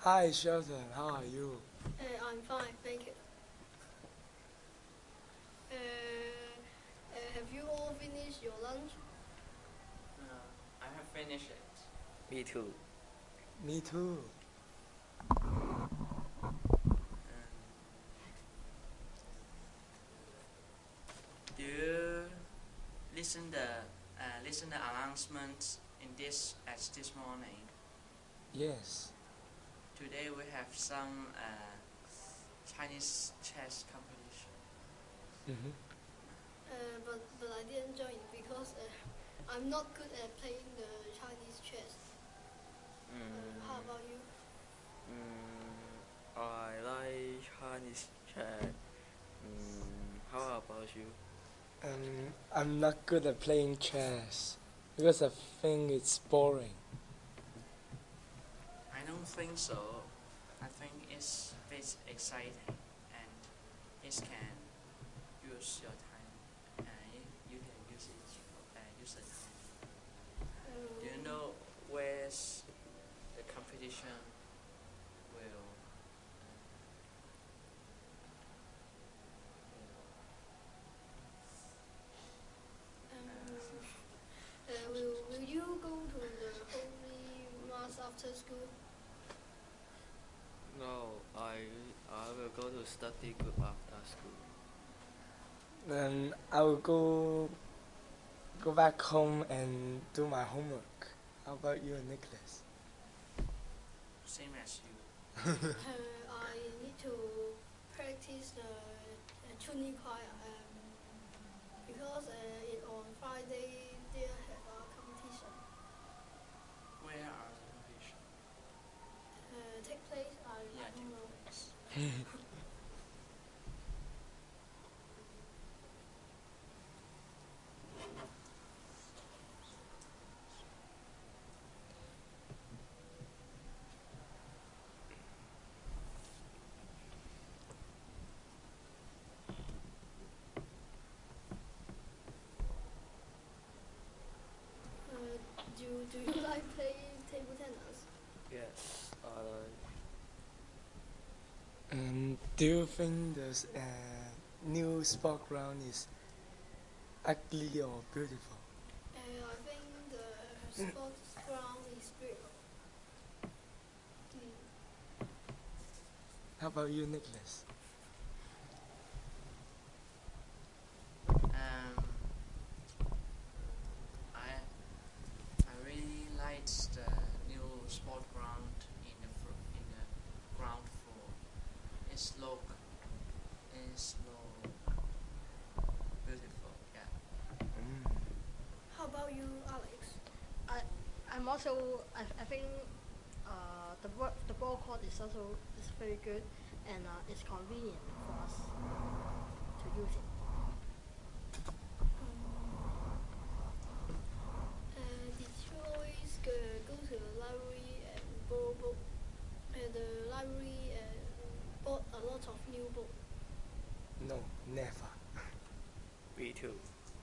Hi, Sheldon. How are you? I'm fine, thank you. Have you all finished your lunch? I have finished it. Me too. Me too. Do you listen the announcements in this morning? Yes. Today we have some Chinese chess competition. Mm-hmm. But I didn't join because I'm not good at playing the Chinese chess. How about you? I like Chinese chess. How about you? I'm not good at playing chess because I think it's boring. I don't think so. I think it's very exciting and it can use your time. You can use it. Use the time. Do you know where's the competition will? Will you go to the Holy Mass after school? No, I will go to study group after school. Then I will go back home and do my homework. How about you, Nicholas? Same as you. I need to practice the tuning choir because on Friday they have a competition. Where are the competition? Take place. I Yeah, don't know. take place. Do you like playing table tennis? Yes, I like. Do you think this new sport ground is ugly or beautiful? I think the sports ground is beautiful. How about you, Nicholas? Um, I really liked the new sport ground in the ground floor. It's look beautiful. Yeah. How about you, Alex? I'm also I think the ball court is also is very good and it's convenient for us to use it. Did you always go to the library and borrow book? The library bought a lot of new books. No, never. Me too.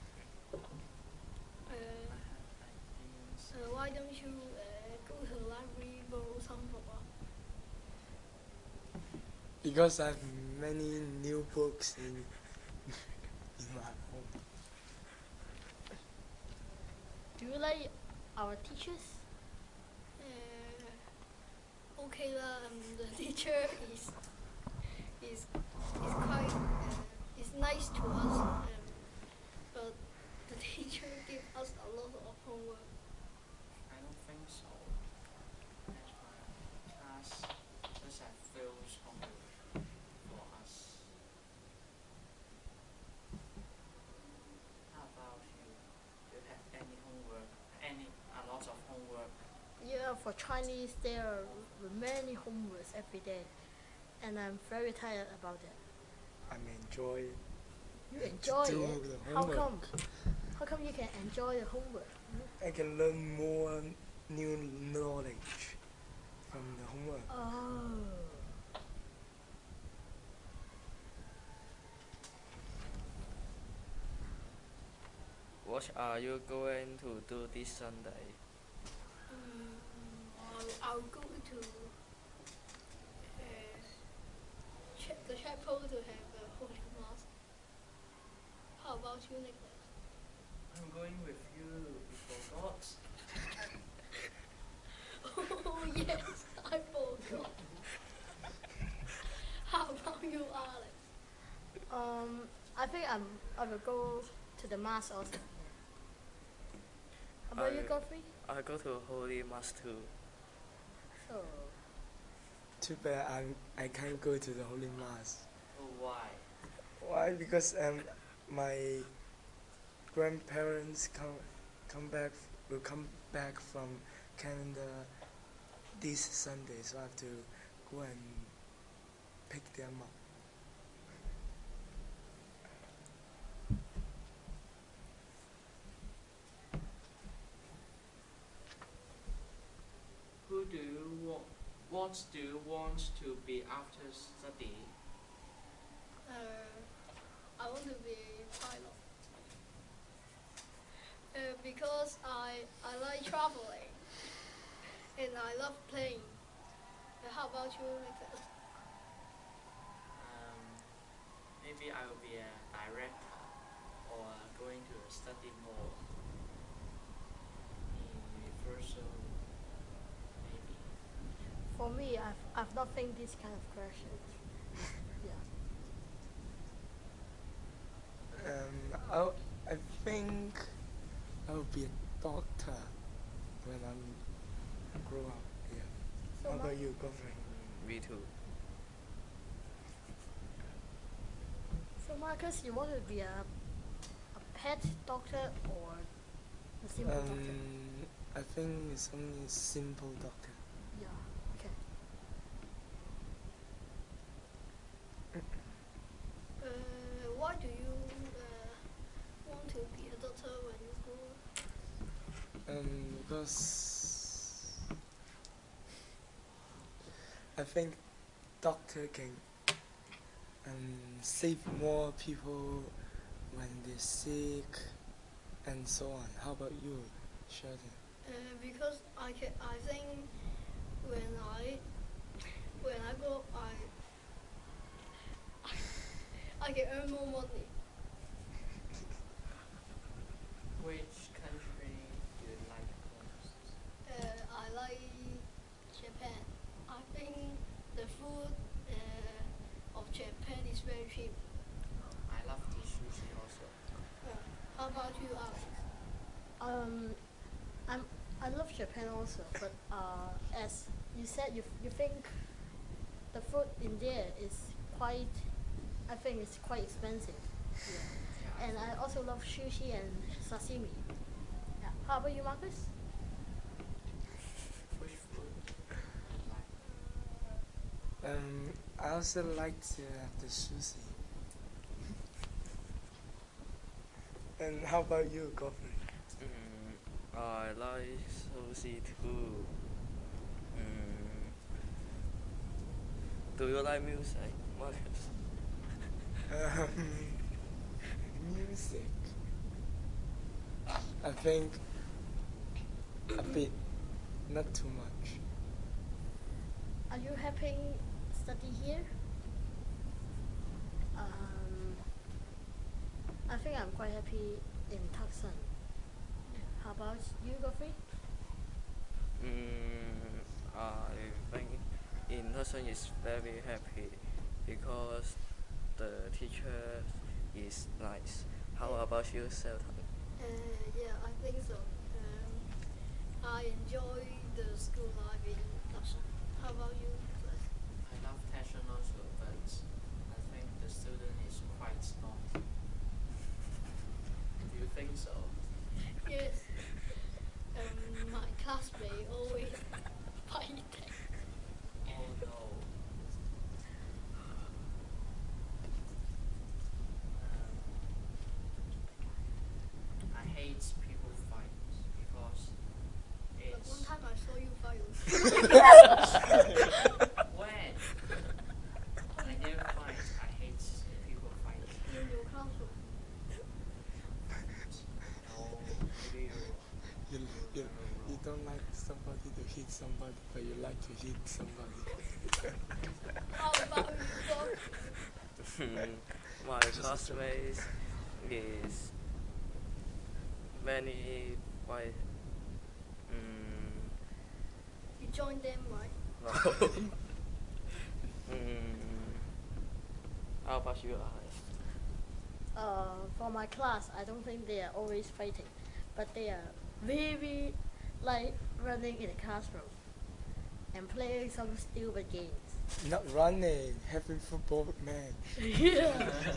Why don't you go to the library borrow some book? Because I have many new books in my home. Do you like our teachers? Okay lah. The teacher is quite is nice to us, but the teacher give us a lot of homework. I don't think so. As my class just have few homework for us. How about you? Do you have any homework? A lot of homework? Yeah, for Chinese there are many homeworks every day, and I'm very tired about it. I'm enjoying. You enjoy do it? the How homework. come? How come you can enjoy the homework? I can learn more new knowledge from the homework. Oh. What are you going to do this Sunday? I'll go to about you, Nicholas? I'm going with you before God. Oh yes, I forgot. How about you, Alex? I think I will go to the mass also. How about you, I- Godfrey? I go to Holy Mass too. So, Too bad I can't go to the Holy Mass. Oh, why? Why? Because my grandparents will come back from Canada this Sunday, so I have to go and pick them up. What do you want to be after study? I want to be a pilot. Because I like traveling and I love playing. How about you, Nicholas? Maybe I will be a director or going to study more in Universal. Maybe. for me, I've not think this kind of questions. Yeah. I think I'll be a doctor when I grow up. Yeah. So How Ma- about you, Godfrey? Me too. So Marcus, you want to be a pet doctor or a simple doctor? I think it's only a simple doctor. Yeah. Okay. Why do you want to be a doctor when you grow up? Because I think doctor can save more people when they're sick and so on. How about you, Sheldon? Because I think when I grow up, I can earn more money. Which country do you like most? I like Japan. I think the food of Japan is very cheap. I love the sushi also. How about you, Alex? I love Japan also, but as you said, you think the food in there is quite, I think it's quite expensive. Yeah. Yeah, And I also love sushi and sashimi. Yeah. How about you, Marcus? Which food? Like I also like to have the sushi. And how about you, Godfrey? I like sushi too. Do you like music, Marcus? Music. I think a bit, not too much. Are you happy study here? I think I'm quite happy in Tucson. How about you, Godfrey? I think in Tucson is very happy because the teacher is nice. How about you, Selton? Yeah, I think so. I enjoy the school life in Tucson. How about you, Nicholas? I love Tashan also, but I think the student is quite naughty. Do you think so? Yes. My classmate always fighting. Oh no. I hate people fight because But it's one time I saw you fight. when I never fight. I hate people fight. In your classroom. No, maybe You don't like somebody to hit somebody, but you like to hit somebody. How about you, Bob? My classmates is very quite. Mm, You join them, right? no. mm, how about you, Alex? For my class, I don't think they are always fighting, but they are very like running in the classroom and playing some stupid games. Not running, having football with men. Yeah.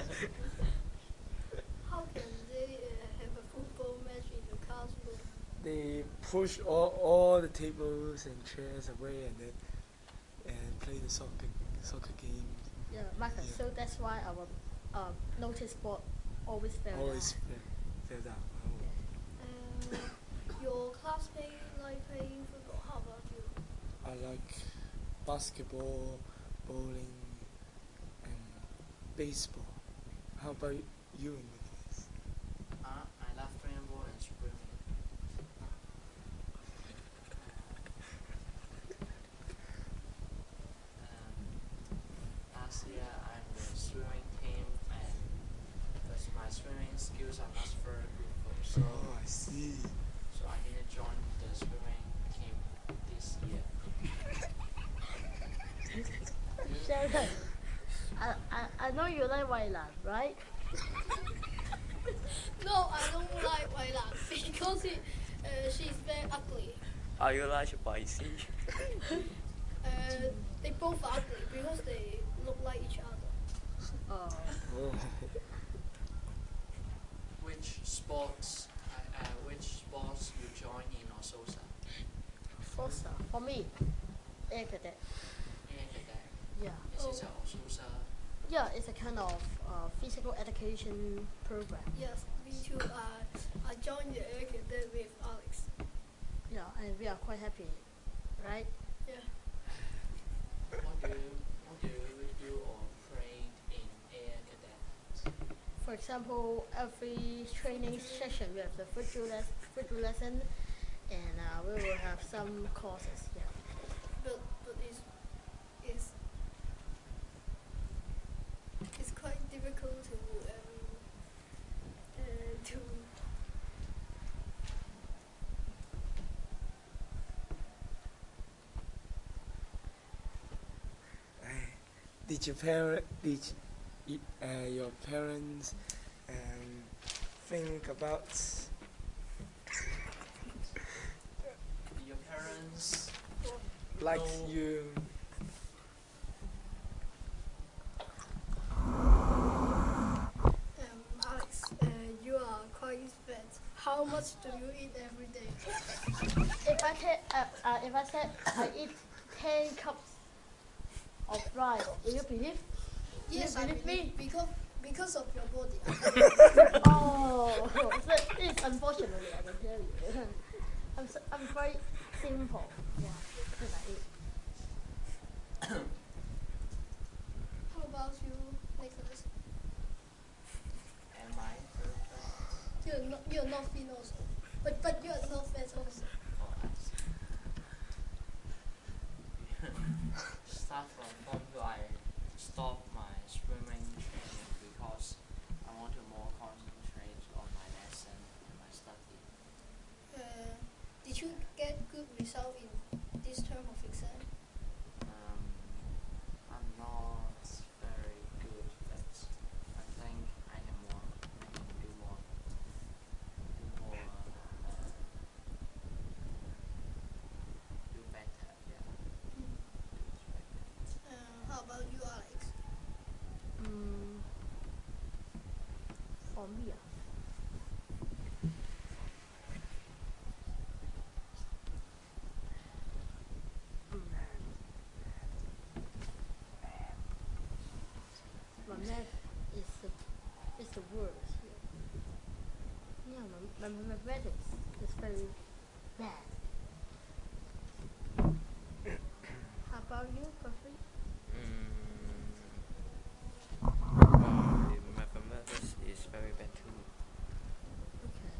How can they have a football match in the classroom? They push all the tables and chairs away and play the soccer games. Yeah, Marcus. Yeah. So that's why our notice board always fell Always down. fell down. Oh. Your classmate like playing football. How about you? I like basketball, bowling, and baseball. How about you, Nicholas? I love rainbow and swimming. Last year I'm the swimming team, and because my swimming skills are not very good, so Oh, I see. so I didn't join the swimming team this year. Sharon, I know you like Wailan, right? No, I don't like Wailan because she's very ugly. Are you like spicy? They both are ugly because they look like each other. Oh. Oh. Which sports you join in Ososa? Fossa. For me, air cadet. Yeah. This is a Ososa. Yeah, it's a kind of physical education program. Yes, me too. I joined the air cadet with Alex. Yeah, and we are quite happy, right? Yeah. What do you do or play in air cadet? For example, every training session we have the football lesson, and we will have some courses. Yeah. But it's quite difficult to Did your parents think about Your parents like No. you? Alex, you are quite fat. How much do you eat every day? If I said I eat 10 cups of rice, will you believe? Yes, You I believe believe me? because of your body. Oh, so it's unfortunately I can tell you. I'm quite simple. Yeah, because I eat. How about you, Nicholas? am I perfect You're not thin also, but you're not fat also. for us? Start from Form 2, I stopped my swimming training because I want to more concentrate on my lesson and my study. Did you get good result in this term of exam? I'm not very good, but I think I can do more, do better, yeah. How about you, Alex? For me, my math is the worst. Yeah, my mathematics is very bad. How about you, Godfrey? My mathematics is very bad too. Okay.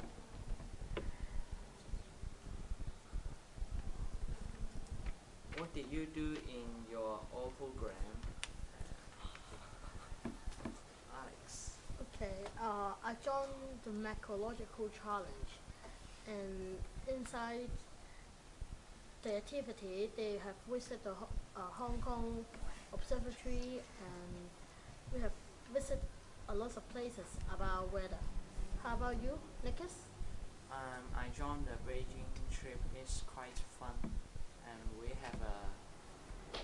What what did you do in your old program, Alex? Okay, I joined the Macological Challenge, and inside the activity, they have visited the Hong Kong Observatory, and we have visited a lot of places about weather. How about you, Nicholas? I joined the Beijing trip. It's quite fun, and we have a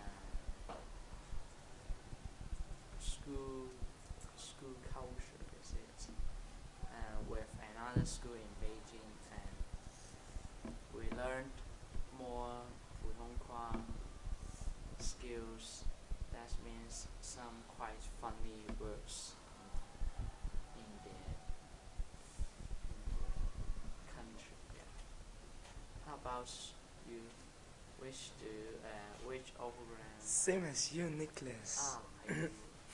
school culture visit with another school in Beijing, and we learned more Putonghua skills. That means some quite funny words in the country. Yeah. How about you? Which program? Same as you, Nicholas. I do.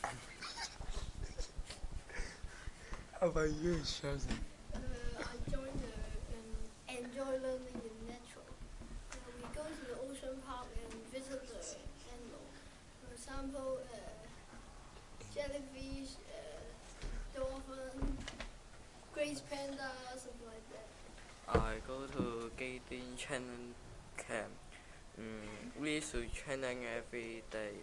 How about you, Sheldon? I joined Enjoy Learning in Natural. We go to the ocean park and visit the animal. For example, jellyfish, dolphin, great panda, something like that. I go to Gaydin training camp. We should training every day.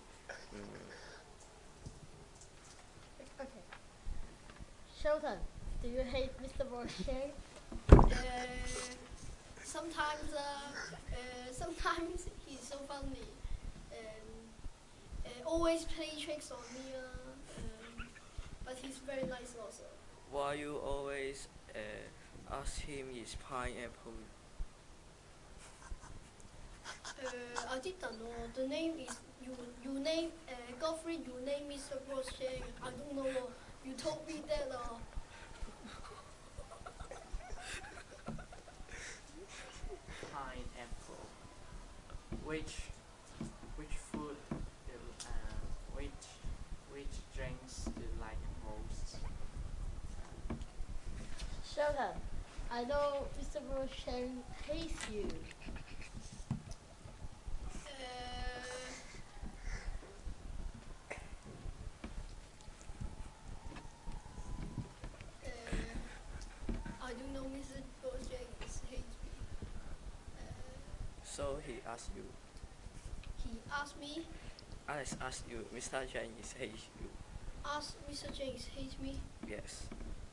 Okay. Sheldon, do you hate Mr. Brochet? Sometimes he's so funny and always play tricks on me. But he's very nice also. Why you always ask him is pineapple? I didn't know. The name is you name Godfrey. You name Mr. Brochet. I don't know. You told me that. Pineapple. Which food which drinks do you like most? Sheldon, I know Mr. Brochet hates you. I don't know. Mr. Brochet hates me. So he asked you. He asked me. Alex asked you. Mr. James hates you. Ask Mr. James hates me. Yes.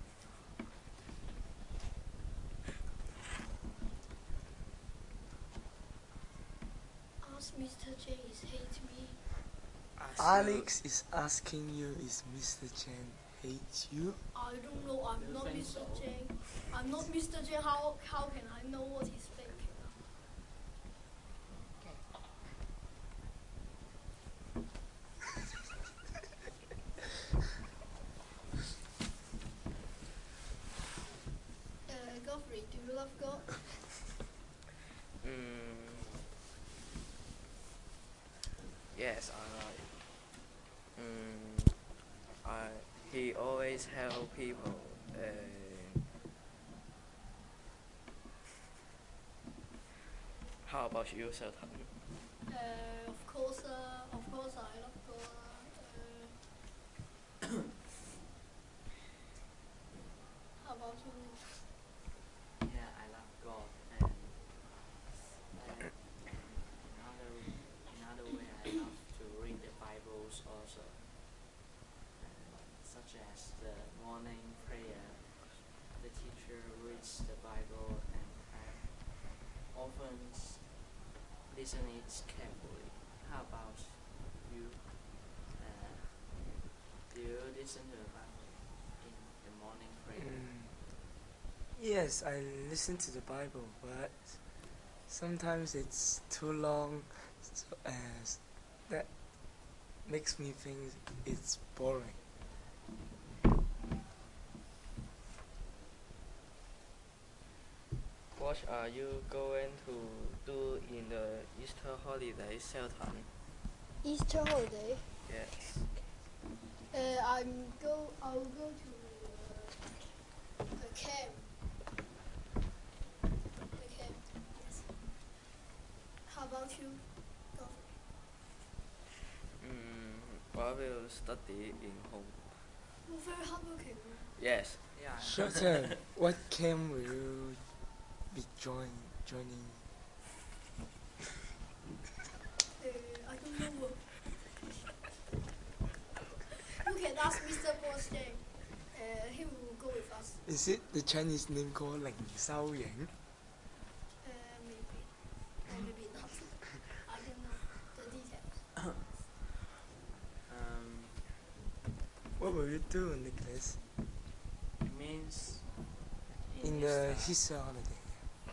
Ask Mr. James hates me. Ask Alex is asking you, is Mr. Chen hates you? I don't know. I'm You not think Mr. so? Chen. I'm not Mr. Chen. How can I know what he's thinking? Okay. Godfrey, do you love God? Yes, I like. He always help people. How about you, Sheldon? Of course, I love God. How about you? Yeah, I love God, and another way I love to read the Bibles also, such as the morning prayer. The teacher reads the Bible, and I often listen it carefully. How about you? Do you listen to the Bible in the morning prayer? Yes, I listen to the Bible, but sometimes it's too long, so, that makes me think it's boring. What are you going to do in the Easter holiday, Sheldon? Easter holiday. Yes. I'll go to a camp. The camp. Yes. How about you, will study in home. You're very hardworking. Yes. Yeah. Shelton, what camp will you be joining? I don't know. You can ask Mr. Boss Yang. He will go with us. Is it the Chinese name called Ling Shao Ying? Maybe. Or maybe not. I don't know the details. What will you do, Nicholas, It means in the Easter holiday?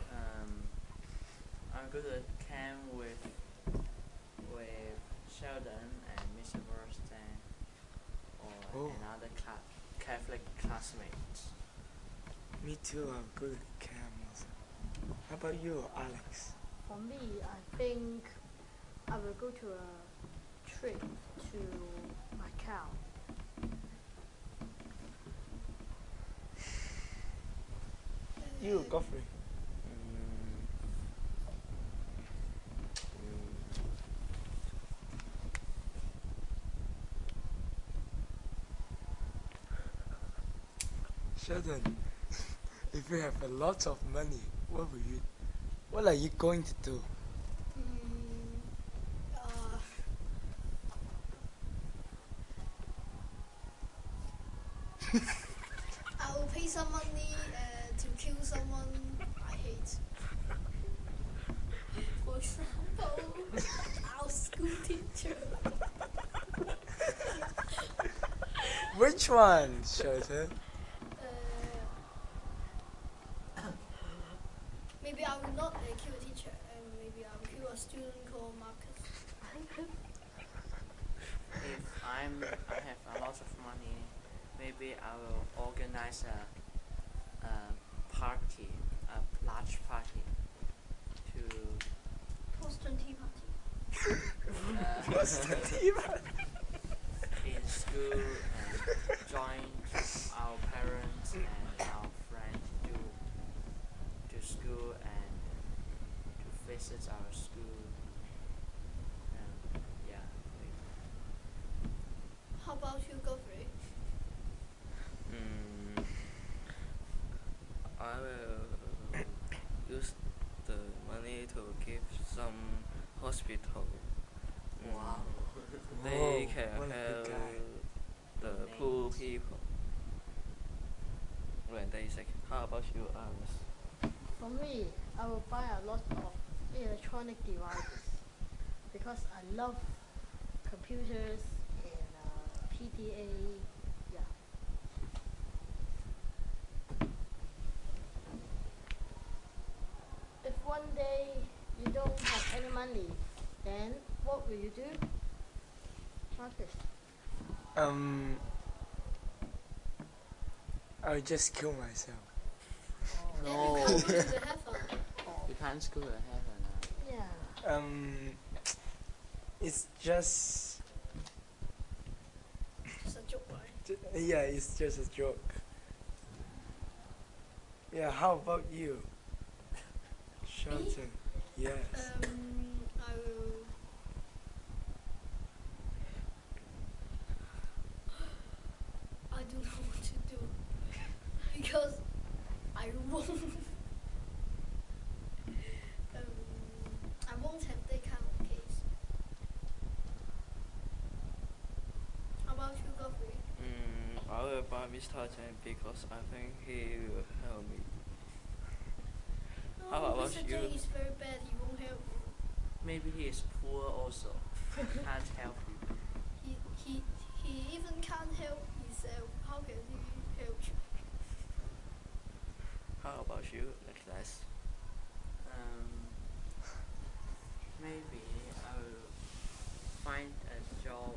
I'll go to camp with Sheldon and Mr. Bernstein or another Catholic classmates. Me too, I'll go to camp also. How about you, Alex? For me, I think I will go to a trip to Macau. You, Godfrey. Sheldon, if you have a lot of money, what are you going to do? I will pay some money to kill someone I hate. For example, our school teacher. Which one, Sheldon? Maybe I will not kill a teacher, and maybe I will kill a student called Marcus. If I have a lot of money, maybe I will organize a party, a large party to Boston Tea Party. in school and join our parents and our friends to school and to visit our school. Yeah. How about you, Godfrey? I will use the money to give some hospital. Wow. They Whoa, can what a big help guy. the poor people when they sick. How about you, Alice? For me, I will buy a lot of electronic devices because I love computers and PDA. Yeah. If one day you don't have any money, then what will you do, Marcus? I'll just kill myself. Then No. you can't go to the heaven. You can't go to heaven. Yeah. It's just It's a joke, right? yeah, it's just a joke. Yeah, how about you, Shelton? Yes. I will. I don't know what to do because I won't. I won't have that kind of case. How about you, Godfrey? I will buy Mr. Chen because I think he will help me. No, How about Mr. you? J is very bad. He won't help you. Maybe he is poor also. Can't help you. He even can't help himself. How can he help you? How about you, Nicholas? Maybe I will find a job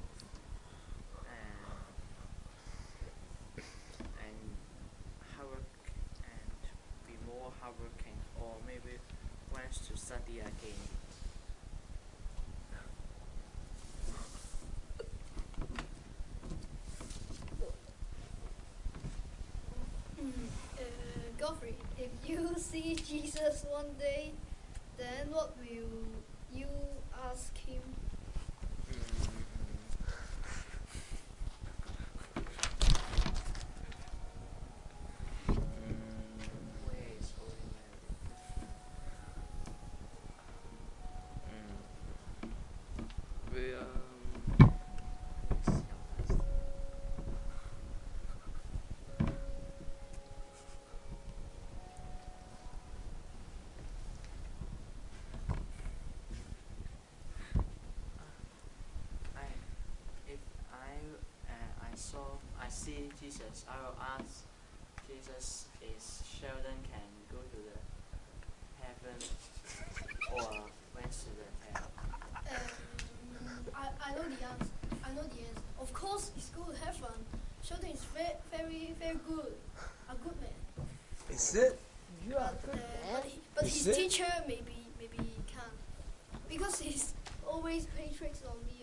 and hard work and be more hardworking, or maybe wants to study again. Godfrey, if you see Jesus one day, then what will you ask him? So I see Jesus. I will ask Jesus is Sheldon can go to the heaven or went to the hell. I know the answer. I know the answer. Of course, he's going to heaven. Sheldon is very good. A good man. Is it? You are good man. But Is his it? teacher maybe can't because he's always play tricks on me.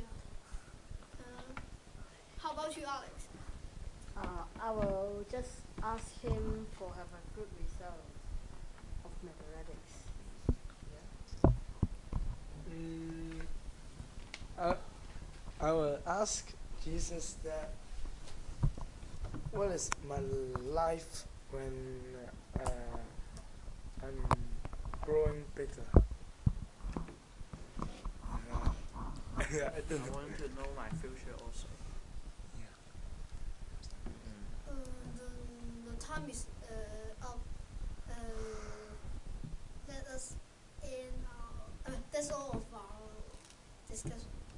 How about you, Alex? I will just ask him for have a good result of mathematics. I will ask Jesus that what is my life when I'm growing bigger. Yeah, I don't I know. want to know my future also. Yeah. The time is